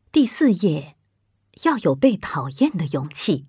第4页，要有被讨厌的勇气。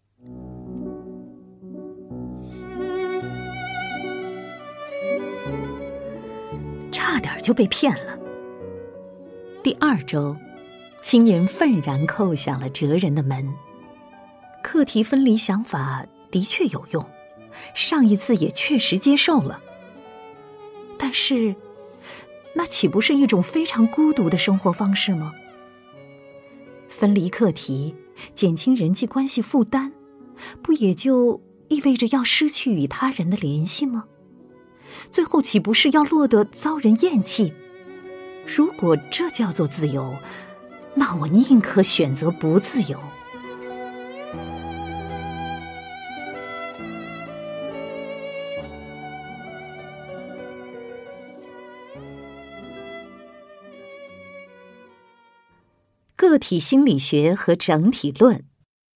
差点就被骗了。第2周，青年愤然叩响了哲人的门。课题分离想法的确有用，上一次也确实接受了。但是，那岂不是一种非常孤独的生活方式吗？分离课题，减轻人际关系负担，不也就意味着要失去与他人的联系吗？最后岂不是要落得遭人厌弃？如果这叫做自由，那我宁可选择不自由。个体心理学和整体论。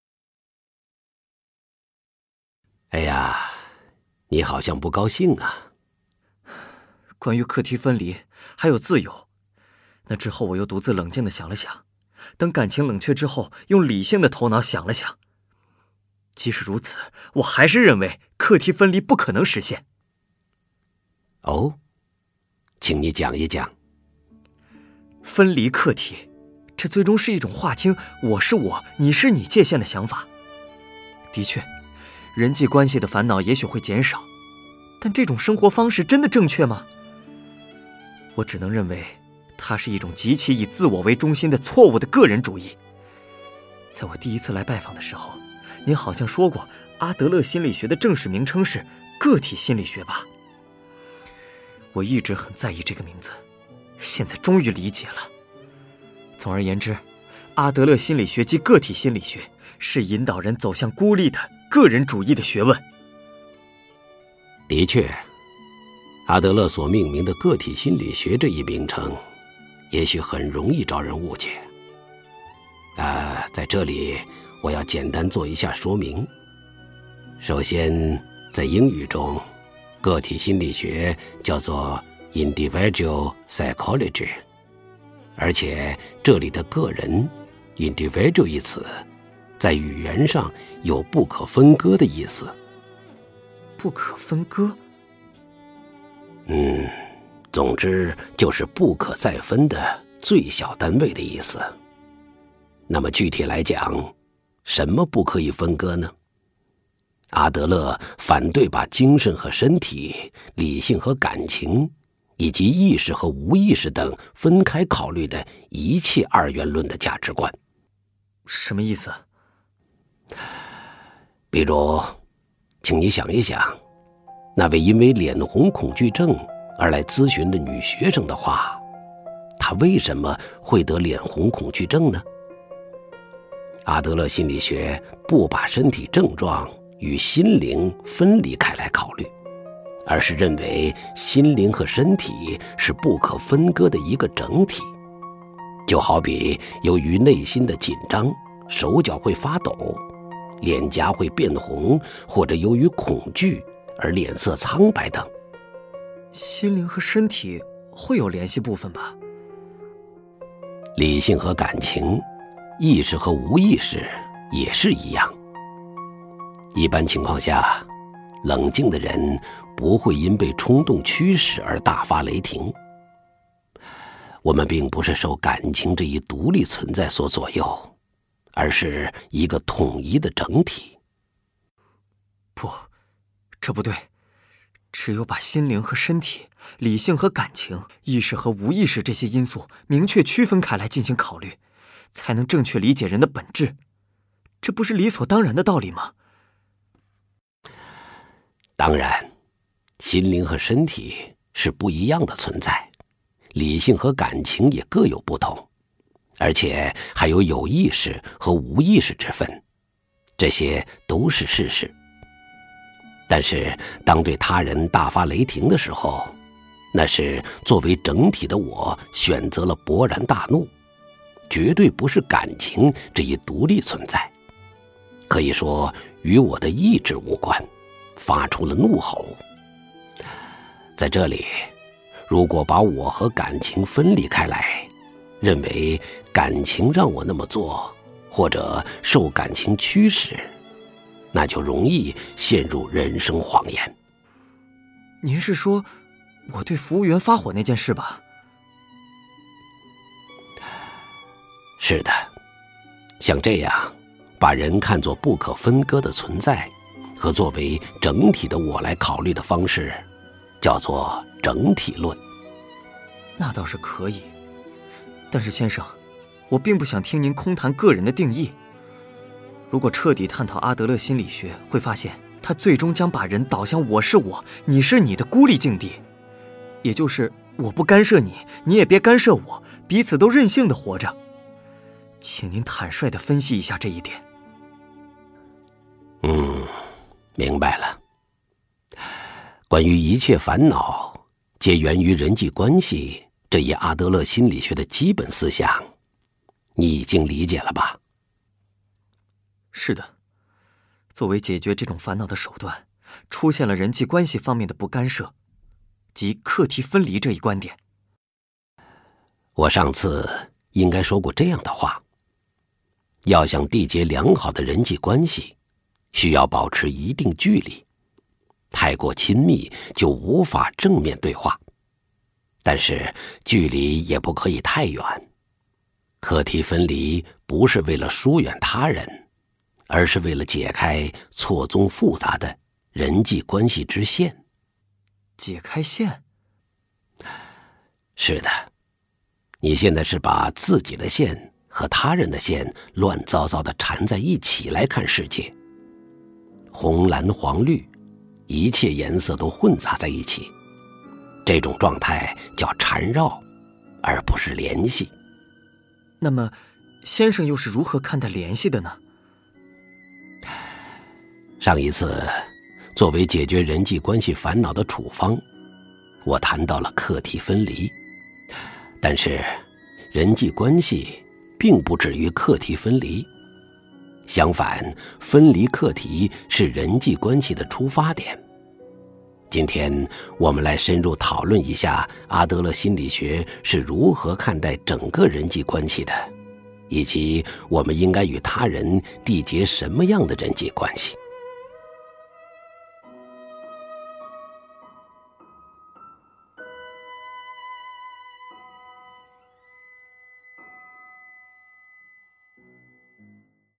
哎呀，你好像不高兴啊。 关于课题分离还有自由，那之后我又独自冷静地想了想，等感情冷却之后，用理性的头脑想了想。即使如此，我还是认为课题分离不可能实现。 哦，请你讲一讲。 分离课题，这最终是一种划清我是我，你是你界限的想法。的确，人际关系的烦恼也许会减少，但这种生活方式真的正确吗？我只能认为它是一种极其以自我为中心的错误的个人主义。在我第一次来拜访的时候，您好像说过阿德勒心理学的正式名称是个体心理学吧？我一直很在意这个名字，现在终于理解了。总而言之，阿德勒心理学及个体心理学是引导人走向孤立的个人主义的学问。 的确，阿德勒所命名的个体心理学这一名称，也许很容易招人误解。在这里我要简单做一下说明。首先，在英语中，个体心理学叫做 individual psychology， 而且这里的个人 individual 一词在语言上有不可分割的意思。 不可分割？ 总之就是不可再分的最小单位的意思。那么具体来讲，什么不可以分割呢？阿德勒反对把精神和身体、理性和感情，以及意识和无意识等分开考虑的一切二元论的价值观。 什么意思？ 比如，请你想一想，那位因为脸红恐惧症而来咨询的女学生的话，她为什么会得脸红恐惧症呢？阿德勒心理学不把身体症状与心灵分离开来考虑，而是认为心灵和身体是不可分割的一个整体。就好比由于内心的紧张，手脚会发抖，脸颊会变红，或者由于恐惧而脸色苍白等。 心灵和身体会有联系部分吧？ 理性和感情，意识和无意识也是一样。一般情况下，冷静的人不会因被冲动驱使而大发雷霆。我们并不是受感情这一独立存在所左右，而是一个统一的整体。 不，这不对。只有把心灵和身体、理性和感情、意识和无意识这些因素明确区分开来进行考虑，才能正确理解人的本质。这不是理所当然的道理吗？ 当然，心灵和身体是不一样的存在，理性和感情也各有不同，而且还有有意识和无意识之分，这些都是事实。但是当对他人大发雷霆的时候，那是作为整体的我选择了勃然大怒，绝对不是感情这一独立存在，可以说与我的意志无关，发出了怒吼。在这里，如果把我和感情分离开来， 认为感情让我那么做，或者受感情驱使，那就容易陷入人生谎言。 您是说我对服务员发火那件事吧？ 是的，像这样把人看作不可分割的存在和作为整体的我来考虑的方式，叫做整体论。 那倒是可以，但是先生，我并不想听您空谈个人的定义。如果彻底探讨阿德勒心理学，会发现它最终将把人导向我是我，你是你的孤立境地，也就是我不干涉你，你也别干涉我，彼此都任性地活着。请您坦率地分析一下这一点。 明白了。关于一切烦恼皆源于人际关系这一阿德勒心理学的基本思想，你已经理解了吧？ 是的，作为解决这种烦恼的手段，出现了人际关系方面的不干涉，即课题分离这一观点。 我上次应该说过这样的话：要想缔结良好的人际关系，需要保持一定距离，太过亲密就无法正面对话，但是距离也不可以太远。课题分离不是为了疏远他人，而是为了解开错综复杂的人际关系之线。 解开线？ 是的，你现在是把自己的线和他人的线乱糟糟地缠在一起来看世界，红蓝黄绿，一切颜色都混杂在一起，这种状态叫缠绕，而不是联系。 那么先生又是如何看待联系的呢？ 上一次作为解决人际关系烦恼的处方，我谈到了课题分离，但是人际关系并不止于课题分离，相反，分离课题是人际关系的出发点。今天我们来深入讨论一下阿德勒心理学是如何看待整个人际关系的，以及我们应该与他人缔结什么样的人际关系。